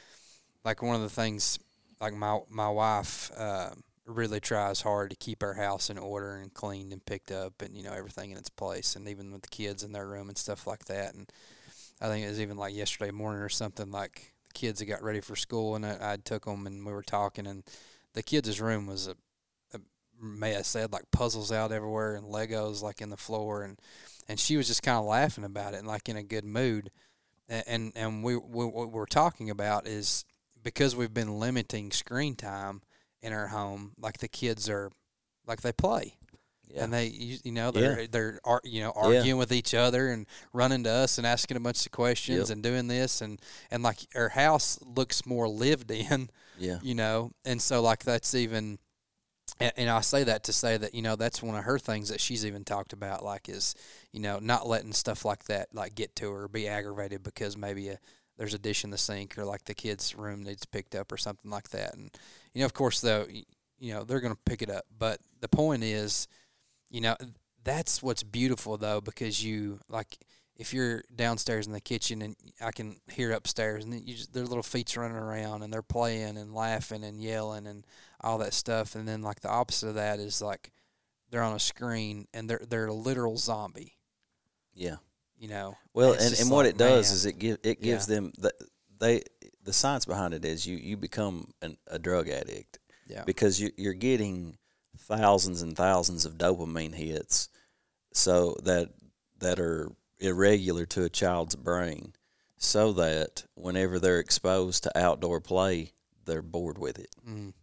like one of the things, like my my wife uh, really tries hard to keep our house in order and cleaned and picked up and you know everything in its place, and even with the kids in their room and stuff like that. And I think it was even like yesterday morning or something, like the kids had got ready for school, and I, I took them and we were talking, and the kids' room was a, a mess. They had like puzzles out everywhere and Legos like in the floor, and, and she was just kind of laughing about it and like in a good mood. And and, and we, we what we're talking about is because we've been limiting screen time in our home, like the kids are, like they play. Yeah. And they, you, you know, they're yeah. they're you know arguing yeah. with each other and running to us and asking a bunch of questions yep. and doing this and, and like our house looks more lived in. Yeah. You know, and so like that's even, and, and I say that to say that you know that's one of her things that she's even talked about, like is you know not letting stuff like that like get to her or be aggravated because maybe a, there's a dish in the sink or like the kid's room needs picked up or something like that. And you know, of course, though, you know they're going to pick it up, but the point is. You know, that's what's beautiful, though, because you, like, if you're downstairs in the kitchen and I can hear upstairs and then you just, their little feet's running around and they're playing and laughing and yelling and all that stuff. And then, like, the opposite of that is, like, they're on a screen and they're they're a literal zombie. Yeah. You know? Well, and, and what like, it does man. is it, give, it gives yeah. them, the, they the science behind it is you, you become an, a drug addict. Yeah. Because you, you're getting thousands and thousands of dopamine hits, so that that are irregular to a child's brain, so that whenever they're exposed to outdoor play, they're bored with it. Mm.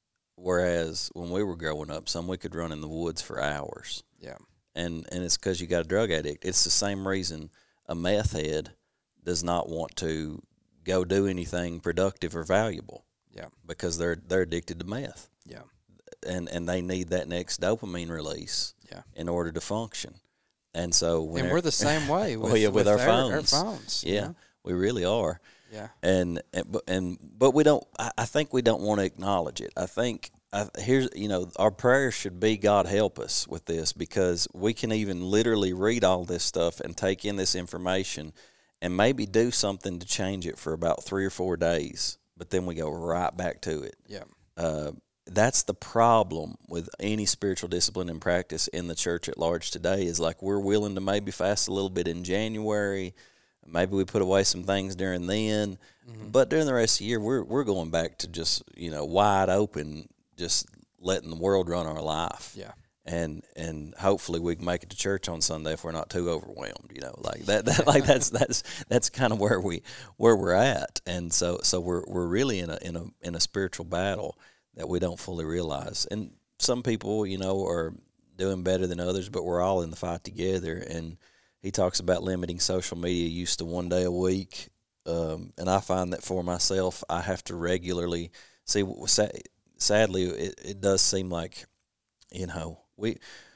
Whereas when we were growing up, some we could run in the woods for hours. Yeah, and and it's because you got a drug addict. It's the same reason a meth head does not want to go do anything productive or valuable. Yeah, because they're they're addicted to meth. Yeah. And and they need that next dopamine release yeah. in order to function. And so and we're the same way with, well, yeah, with, with our, our phones. Our phones yeah, know? we really are. Yeah. And and and but we don't. I, I think we don't want to acknowledge it. I think I, here's you know our prayer should be God help us with this, because we can even literally read all this stuff and take in this information and maybe do something to change it for about three or four days, but then we go right back to it. Yeah. Uh, That's the problem with any spiritual discipline and practice in the church at large today, is like we're willing to maybe fast a little bit in January. Maybe we put away some things during then. Mm-hmm. But during the rest of the year, we're we're going back to just, you know, wide open, just letting the world run our life. Yeah. And and hopefully we can make it to church on Sunday if we're not too overwhelmed, you know, like that, that like that's that's that's kind of where we where we're at. And so so we're we're really in a in a in a spiritual battle that we don't fully realize. And some people, you know, are doing better than others, but we're all in the fight together. And he talks about limiting social media use to one day a week. Um, and I find that for myself, I have to regularly see, sadly, it, it does seem like, you know, we,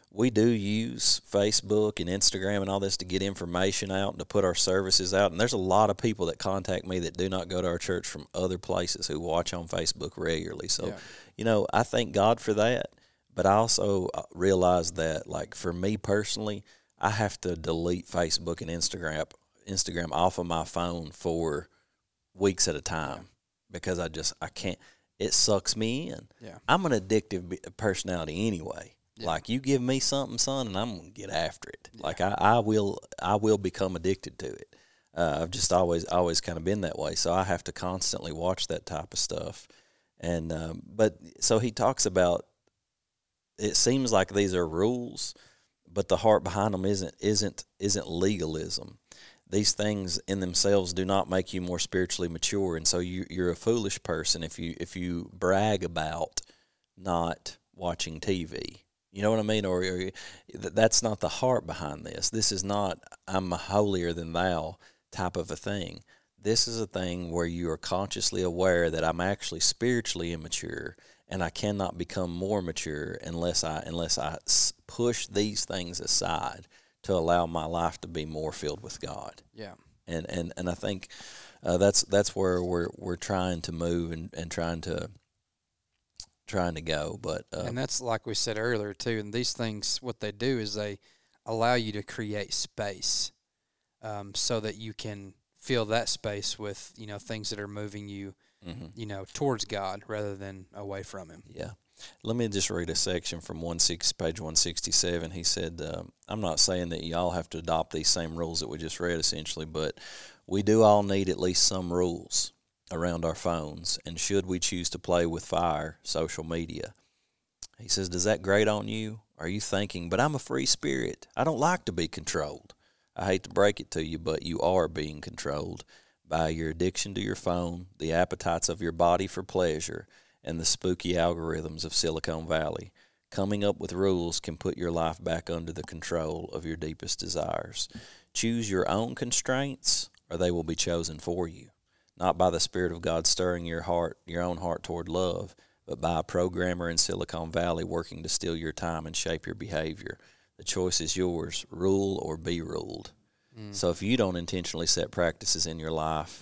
we do use Facebook and Instagram and all this to get information out and to put our services out. And there's a lot of people that contact me that do not go to our church from other places who watch on Facebook regularly. So, yeah. you know, I thank God for that. But I also realize that, like, for me personally, I have to delete Facebook and Instagram Instagram off of my phone for weeks at a time yeah. because I just, I can't, it sucks me in. Yeah. I'm an addictive personality anyway. Yeah. Like, you give me something, son, and I'm gonna get after it. Yeah. Like I, I will, I will become addicted to it. Uh, I've just always, always kind of been that way. So I have to constantly watch that type of stuff. And um, but so he talks about. It seems like these are rules, but the heart behind them isn't isn't isn't legalism. These things in themselves do not make you more spiritually mature, and so you, you're a foolish person if you if you brag about not watching T V. You know what I mean? Or, or that's not the heart behind this. This is not I'm holier than thou type of a thing. This is a thing where you are consciously aware that I'm actually spiritually immature, and I cannot become more mature unless I unless I push these things aside to allow my life to be more filled with God. Yeah, and and and I think uh, that's that's where we're we're trying to move and, and trying to. trying to go, but uh, and that's like we said earlier too. And these things, what they do is they allow you to create space, um, so that you can fill that space with you know things that are moving you, mm-hmm. you know, towards God rather than away from Him. Yeah. Let me just read a section from one six page one sixty seven. He said, um, "I'm not saying that y'all have to adopt these same rules that we just read, essentially, but we do all need at least some rules around our phones, and should we choose to play with fire, social media." He says, does that grate on you? Are you thinking, but I'm a free spirit. I don't like to be controlled. I hate to break it to you, but you are being controlled by your addiction to your phone, the appetites of your body for pleasure, and the spooky algorithms of Silicon Valley. Coming up with rules can put your life back under the control of your deepest desires. Choose your own constraints, or they will be chosen for you. Not by the Spirit of God stirring your heart, your own heart toward love, but by a programmer in Silicon Valley working to steal your time and shape your behavior. The choice is yours, rule or be ruled. Mm. So if you don't intentionally set practices in your life,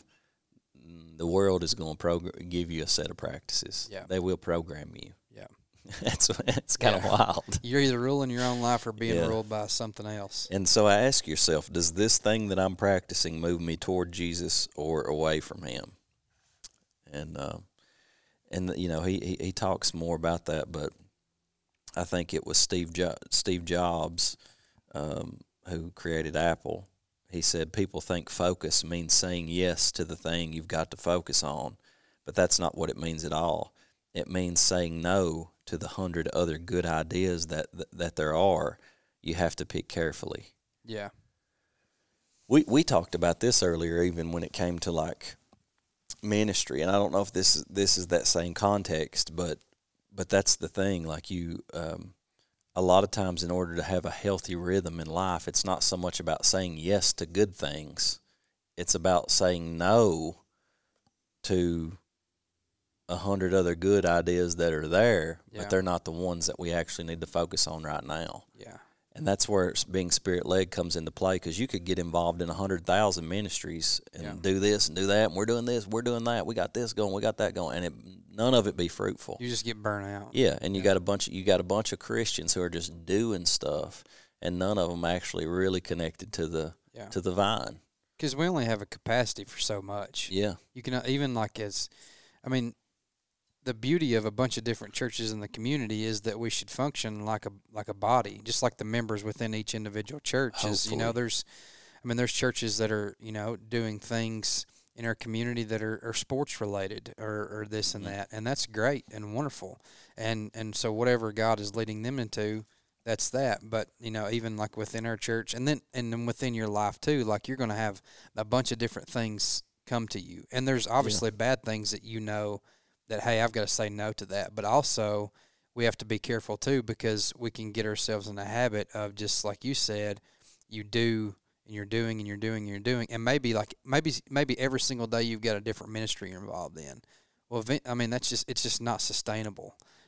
the world is going to prog- give you a set of practices. Yeah. They will program you. Yeah. that's that's kind yeah. of wild. You're either ruling your own life or being yeah. ruled by something else. And so I ask yourself, does this thing that I'm practicing move me toward Jesus or away from Him? And uh, and you know he, he he talks more about that, but I think it was Steve jo- Steve Jobs um, who created Apple. He said people think focus means saying yes to the thing you've got to focus on, but that's not what it means at all. It means saying no to the hundred other good ideas that, that that there are. You have to pick carefully. Yeah. We we talked about this earlier, even when it came to like ministry, and I don't know if this is this is that same context, but but that's the thing. Like you, um, a lot of times, in order to have a healthy rhythm in life, it's not so much about saying yes to good things; it's about saying no to a hundred other good ideas that are there, yeah. but they're not the ones that we actually need to focus on right now. Yeah. And that's where being spirit-led comes into play, because you could get involved in one hundred thousand ministries and yeah. do this and do that, and we're doing this, we're doing that, we got this going, we got that going, and it, none of it be fruitful. You just get burnt out. Yeah, and you yeah. got a bunch of, you got a bunch of Christians who are just doing stuff, and none of them actually really connected to the yeah. to the vine. Because we only have a capacity for so much. Yeah. You can, even like as, I mean, the beauty of a bunch of different churches in the community is that we should function like a like a body, just like the members within each individual church. Is, you know, there's, I mean, there's churches that are, you know, doing things in our community that are, are sports related or, or this and that, and that's great and wonderful. And and so whatever God is leading them into, that's that. But you know, even like within our church, and then and then within your life too, like you're going to have a bunch of different things come to you, and there's obviously yeah. bad things that you know. That, hey, I've got to say no to that. But also, we have to be careful, too, because we can get ourselves in a habit of just, like you said, you do, and you're doing, and you're doing, and you're doing. And maybe, like, maybe maybe every single day you've got a different ministry you're involved in. Well, I mean, that's just, it's just not sustainable.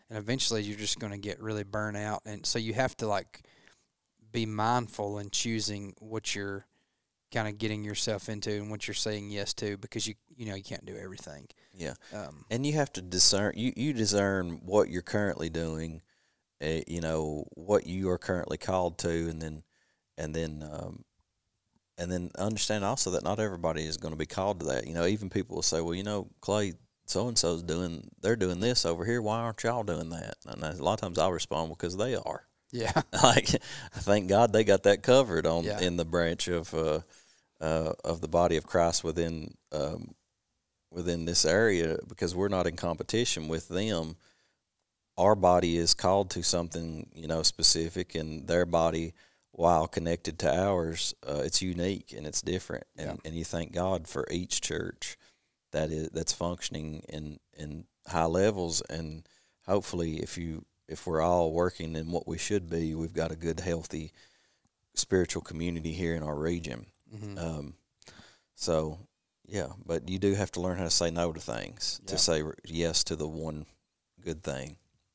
and eventually you're just going to get really burnt out. And so you have to like be mindful in choosing what you're kind of getting yourself into and what you're saying yes to, because you you know you can't do everything. Yeah, Um, and you have to discern. You you discern what you're currently doing, uh, you know what you are currently called to, and then and then um, and then understand also that not everybody is going to be called to that. You know, even people will say, well, you know, Clay, so and so's doing they're doing this over here. Why aren't y'all doing that? And a lot of times I'll respond, because they are. yeah, Like, thank God they got that covered on Yeah. in the branch of uh, uh, of the body of Christ within um, within this area, because we're not in competition with them. Our body is called to something, you know, specific, and their body, while connected to ours, uh, it's unique and it's different. And Yeah. and you thank God for each church that is that's functioning in in high levels, and hopefully, if you if we're all working in what we should be, we've got a good, healthy spiritual community here in our region. hmm Um, so, yeah, but you do have to learn how to say no to things, Yeah. to say yes to the one good thing.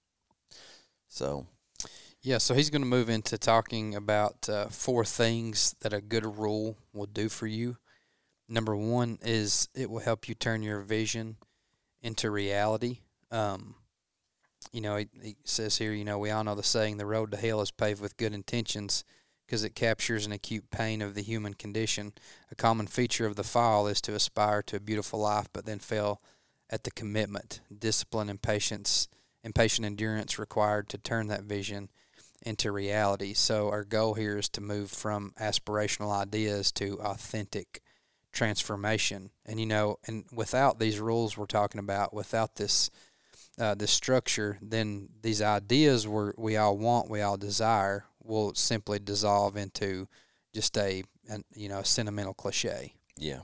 So, yeah. So he's going to move into talking about uh, four things that a good rule will do for you. Number one is it will help you turn your vision into reality. Um, you know, he, he says here, you know, we all know the saying, the road to hell is paved with good intentions, because it captures an acute pain of the human condition. A common feature of the fall is to aspire to a beautiful life, but then fail at the commitment, discipline, and patience, and patient endurance required to turn that vision into reality. So our goal here is to move from aspirational ideas to authentic transformation. And, you know, and without these rules we're talking about, without this uh, this structure, then these ideas we we all want, we all desire, will simply dissolve into just a, an, you know, a sentimental cliche. yeah.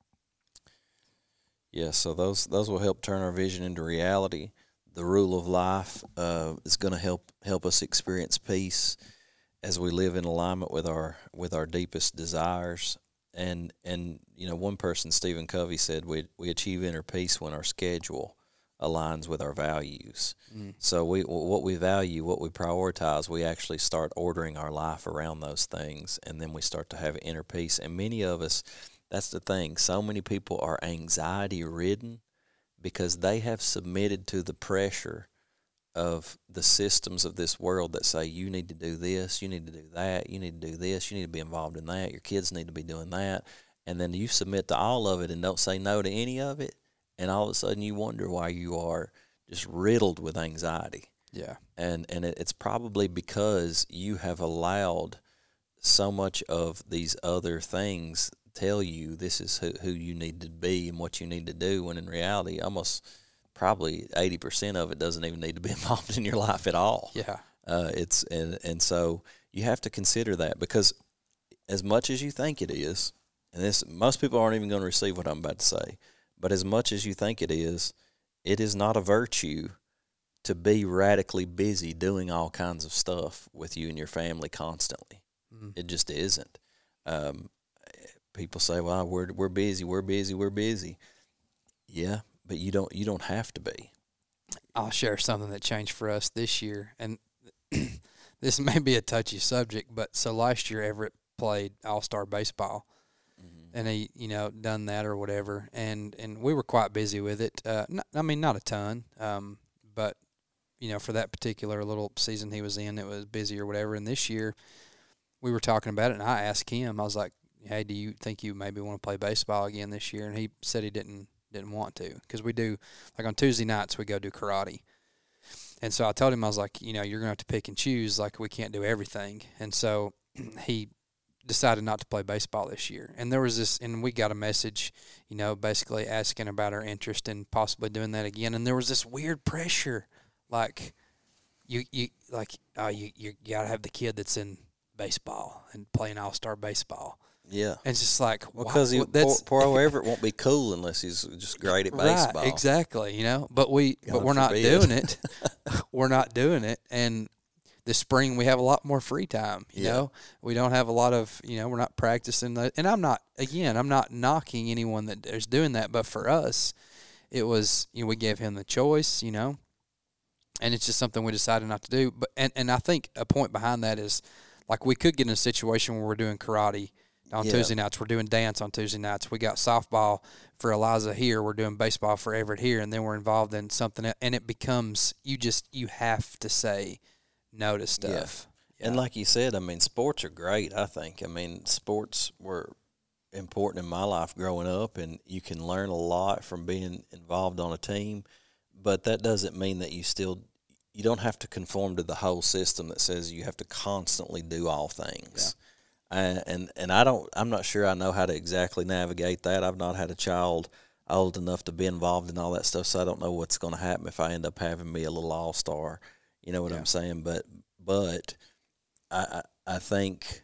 Yeah, so those those will help turn our vision into reality. The rule of life uh, is going to help help us experience peace as we live in alignment with our with our deepest desires. And and you know, one person, Stephen Covey, said we we achieve inner peace when our schedule aligns with our values. Mm. So we what we value, what we prioritize, we actually start ordering our life around those things, and then we start to have inner peace. And many of us, that's the thing, so many people are anxiety ridden because they have submitted to the pressure of the systems of this world that say you need to do this, you need to do that, you need to do this, you need to be involved in that, your kids need to be doing that, and then you submit to all of it and don't say no to any of it, and all of a sudden you wonder why you are just riddled with anxiety. Yeah. And and it, it's probably because you have allowed so much of these other things tell you this is who, who you need to be and what you need to do, when in reality almost probably eighty percent of it doesn't even need to be involved in your life at all. Yeah. Uh, it's and, and so you have to consider that, because as much as you think it is, and this most people aren't even going to receive what I'm about to say, but as much as you think it is, it is not a virtue to be radically busy doing all kinds of stuff with you and your family constantly. Mm. It just isn't. Um, people say, "Well, we're we're busy, we're busy, we're busy." Yeah, but you don't you don't have to be. I'll share something that changed for us this year, and this may be a touchy subject, but so last year Everett played All-Star baseball, Mm-hmm. and he, you know, done that or whatever, and and we were quite busy with it. Uh, not, I mean, not a ton, um, but you know, for that particular little season he was in, it was busy or whatever. And this year, we were talking about it, and I asked him, I was like, "Hey, do you think you maybe want to play baseball again this year?" And he said he didn't didn't want to, because we do, like on Tuesday nights we go do karate. And so I told him, I was like, you know, you're gonna have to pick and choose. Like, we can't do everything. And so he decided not to play baseball this year. And there was this, and we got a message, you know, basically asking about our interest in possibly doing that again. And there was this weird pressure, like you, you, like, oh, you, you gotta have the kid that's in baseball and playing all-star baseball. Yeah. And it's just like, Because wow, he, that's poor, poor Everett won't be cool unless he's just great at baseball. right, exactly. You know, but we, God but we're not forbid. doing it. We're not doing it. And this spring we have a lot more free time. You Yeah. know, we don't have a lot of, you know, we're not practicing that. And I'm not, again, I'm not knocking anyone that is doing that. But for us, it was, you know, we gave him the choice, you know, and it's just something we decided not to do. But and, and I think a point behind that is, like, we could get in a situation where we're doing karate on yeah. Tuesday nights. We're doing dance on Tuesday nights. We got softball for Eliza here. We're doing baseball for Everett here, and then we're involved in something. And it becomes, you just, you have to say no to stuff. Yeah. Yeah. And like you said, I mean, sports are great, I think. I mean, sports were important in my life growing up, and you can learn a lot from being involved on a team. But that doesn't mean that you still – you don't have to conform to the whole system that says you have to constantly do all things. Yeah. And, and and I don't, I'm not sure I know how to exactly navigate that. I've not had a child old enough to be involved in all that stuff, so I don't know what's going to happen if I end up having me a little all-star. You know what yeah. I'm saying? But but I I think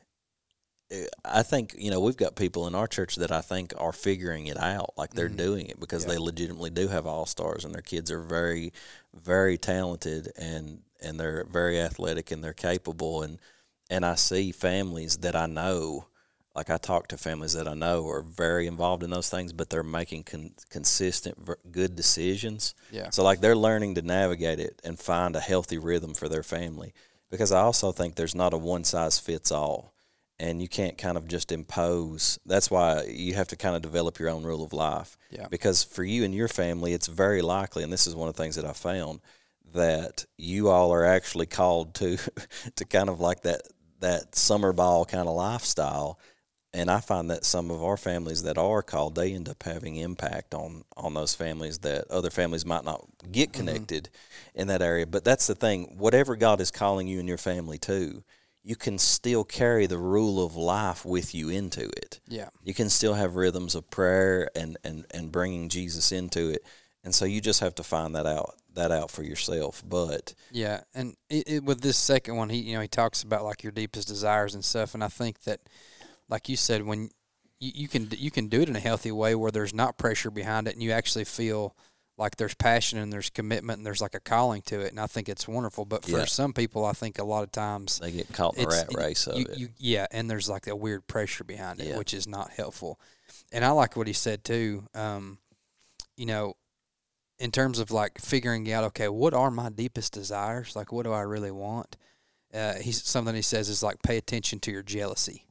I think you know we've got people in our church that I think are figuring it out, like they're mm-hmm. doing it because yeah. they legitimately do have all-stars, and their kids are very, very talented, and and they're very athletic, and they're capable, and and I see families that I know, like I talk to families that I know are very involved in those things, but they're making con- consistent, good decisions. Yeah. So like they're learning to navigate it and find a healthy rhythm for their family, because I also think there's not a one-size-fits-all. And you can't kind of just impose. That's why you have to kind of develop your own rule of life. Yeah. Because for you and your family, it's very likely, and this is one of the things that I found, that you all are actually called to to kind of like that that summer ball kind of lifestyle. And I find that some of our families that are called, they end up having impact on, on those families that other families might not get connected mm-hmm. in that area. But that's the thing. Whatever God is calling you and your family to, you can still carry the rule of life with you into it. Yeah. You can still have rhythms of prayer and, and, and bringing Jesus into it. And so you just have to find that out that out for yourself. But yeah, and it, it, with this second one, he you know he talks about like your deepest desires and stuff, and I think that, like you said, when you, you can you can do it in a healthy way where there's not pressure behind it, and you actually feel like there's passion and there's commitment and there's like a calling to it, and I think it's wonderful. But for yeah. some people, I think a lot of times they get caught in the rat race of you, it. You, yeah, and there's like a weird pressure behind it, yeah. which is not helpful. And I like what he said too. Um, you know, in terms of like figuring out, okay, what are my deepest desires? Like, what do I really want? Uh, he's something he says is like pay attention to your jealousy.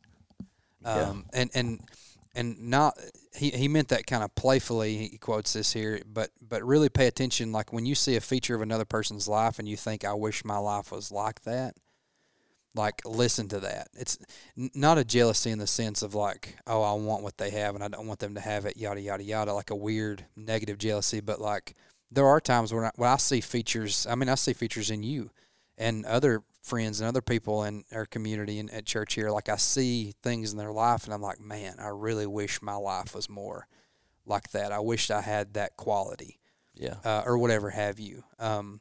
Um, yeah. and and. And not he, he meant that kind of playfully. He quotes this here, but but really pay attention. Like when you see a feature of another person's life and you think, "I wish my life was like that." Like listen to that. It's n- not a jealousy in the sense of like, "Oh, I want what they have and I don't want them to have it." Yada yada yada. Like a weird negative jealousy. But like there are times when I, when I see features. I mean, I see features in you and other friends and other people in our community and at church here. Like I see things in their life and I'm like, man, I really wish my life was more like that. I wished I had that quality. Yeah. Uh, or whatever have you. Um,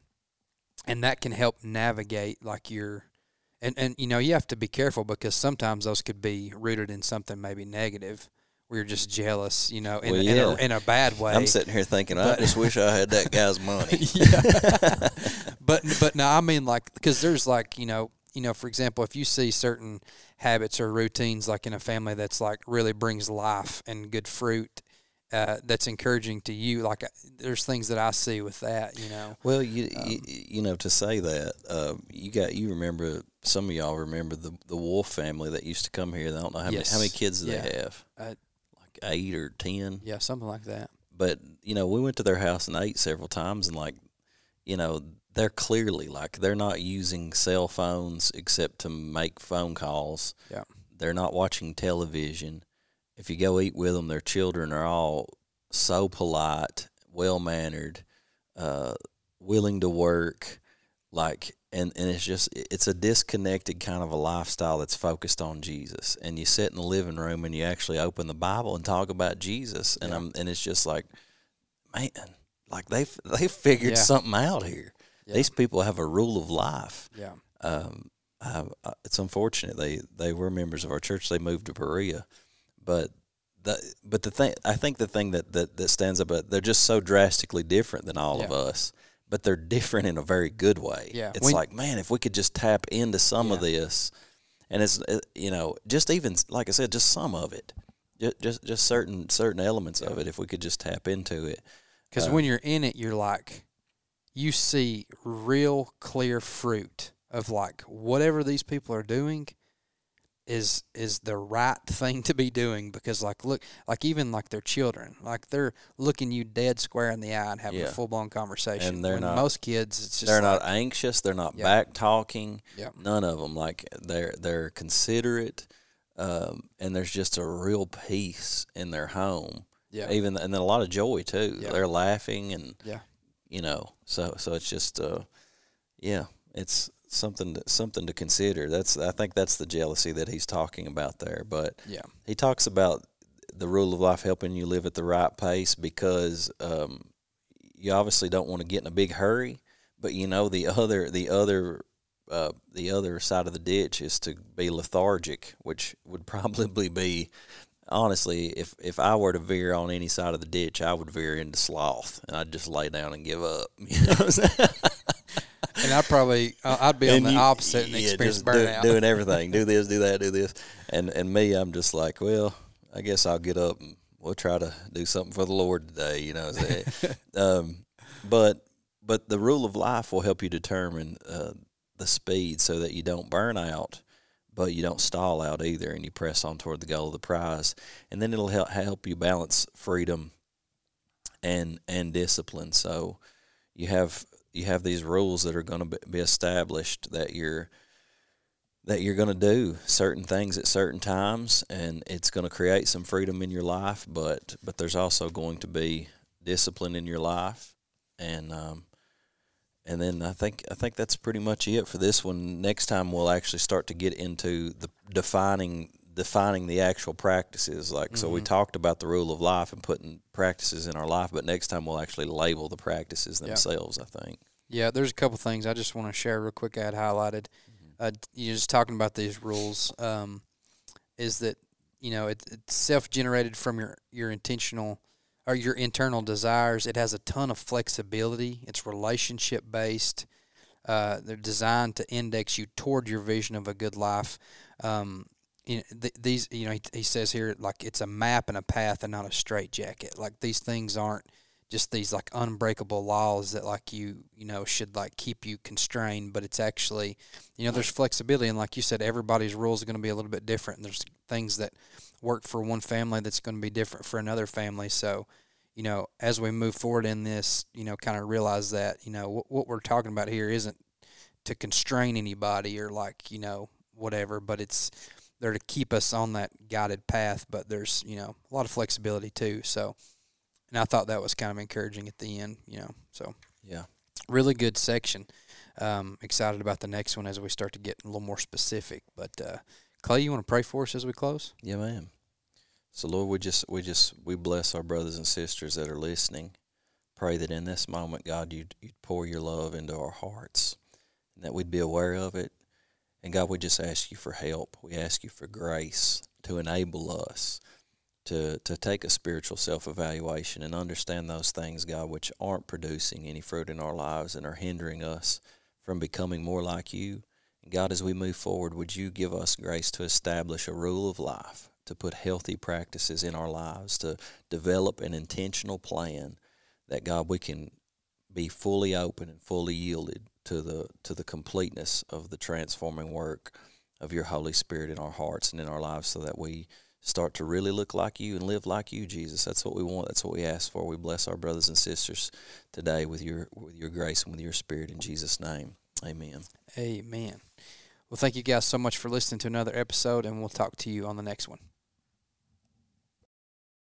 and that can help navigate like your, and, and, you know, you have to be careful because sometimes those could be rooted in something maybe negative where you're just jealous, you know, in, well, in, yeah. a, in a bad way. I'm sitting here thinking, but, I just wish I had that guy's money. yeah. But but no, I mean like because there's like you know you know for example, if you see certain habits or routines like in a family that's like really brings life and good fruit, uh, that's encouraging to you. Like there's things that I see with that, you know. Well, you um, you, you know to say that uh, you got you remember some of y'all remember the the Wolf family that used to come here. I don't know how yes. many how many kids do yeah. they have. Uh, Eight or ten. Yeah, something like that. But, you know, we went to their house and ate several times, and, like, you know, they're clearly, like, they're not using cell phones except to make phone calls. Yeah. They're not watching television. If you go eat with them, their children are all so polite, well-mannered, uh, willing to work, like, and, and it's just, it's a disconnected kind of a lifestyle that's focused on Jesus. And you sit in the living room and you actually open the Bible and talk about Jesus. And yeah. I'm, and it's just like, man, like they've, they've figured yeah. something out here. Yeah. These people have a rule of life. Yeah. Um, I, I, it's unfortunate. They, they were members of our church. They moved to Berea, but the, but the thing, I think the thing that, that, that stands up, they're just so drastically different than all yeah. of us. But they're different in a very good way. Yeah. It's when, like, man, if we could just tap into some yeah. of this, and it's, you know, just even, like I said, just some of it, just just, just certain certain elements yeah. of it, if we could just tap into it. Because uh, when you're in it, you're like, you see real clear fruit of like whatever these people are doing is is the right thing to be doing, because like look like even like their children, like they're looking you dead square in the eye and having Yeah. a full blown conversation. And they're when not- most kids, it's just They're like, not anxious. They're not Yeah. back talking. Yeah. None of them. Like they're they're considerate, um, and there's just a real peace in their home. yeah, Even and then a lot of joy too. Yeah. They're laughing and Yeah. you know. So so it's just uh, yeah, it's something to, something to consider. That's I think that's the jealousy that he's talking about there. But yeah, he talks about the rule of life helping you live at the right pace, because um, you obviously don't want to get in a big hurry, but you know the other the other uh, the other side of the ditch is to be lethargic, which would probably be, honestly, if if I were to veer on any side of the ditch, I would veer into sloth, and I'd just lay down and give up. You know what I'm saying? and I probably uh, I'd be on And the you- opposite and yeah, experience just do- burnout. doing everything, do this, do that, do this, and and me, I'm just like, well, I guess I'll get up and we'll try to do something for the Lord today, you know. So, um, but but the rule of life will help you determine uh, the speed so that you don't burn out, but you don't stall out either, and you press on toward the goal of the prize, and then it'll help help you balance freedom and and discipline. So you have you have these rules that are going to be established that you're that you're going to do certain things at certain times, and it's going to create some freedom in your life, but but there's also going to be discipline in your life, and um, and then I think I think that's pretty much it for this one. Next time we'll actually start to get into the defining defining the actual practices. Like, so we Mhm. talked about the rule of life and putting practices in our life, but next time we'll actually label the practices Yeah. themselves, I think. Yeah, there's a couple things I just want to share real quick. I had highlighted. Uh, you're just talking about these rules. Um, is that you know it, it's self-generated from your your intentional or your internal desires. It has a ton of flexibility. It's relationship based. Uh, they're designed to index you toward your vision of a good life. Um, you know, th- these, you know, he, he says here, like it's a map and a path and not a straitjacket. Like these things aren't just these like unbreakable laws that like you, you know, should like keep you constrained, but it's actually, you know, there's flexibility. And like you said, everybody's rules are going to be a little bit different. And there's things that work for one family that's going to be different for another family. So, you know, as we move forward in this, you know, kind of realize that, you know, what, what we're talking about here isn't to constrain anybody or like, you know, whatever, but it's there to keep us on that guided path. But there's, you know, a lot of flexibility too. So, and I thought that was kind of encouraging at the end, you know, so Yeah. really good section. Um, excited about the next one as we start to get a little more specific. But uh, Clay, you want to pray for us as we close? Yeah, ma'am. So, Lord, we just we just we bless our brothers and sisters that are listening. Pray that in this moment, God, you'd, you'd pour your love into our hearts, and that we'd be aware of it. And God, we just ask you for help. We ask you for grace to enable us to to take a spiritual self-evaluation and understand those things, God, which aren't producing any fruit in our lives and are hindering us from becoming more like you. And God, as we move forward, would you give us grace to establish a rule of life, to put healthy practices in our lives, to develop an intentional plan that, God, we can be fully open and fully yielded to the to the completeness of the transforming work of your Holy Spirit in our hearts and in our lives, so that we start to really look like you and live like you, Jesus. That's what we want. That's what we ask for. We bless our brothers and sisters today with your with your grace and with your Spirit in Jesus' name. Amen. Amen. Well, thank you guys so much for listening to another episode, and we'll talk to you on the next one.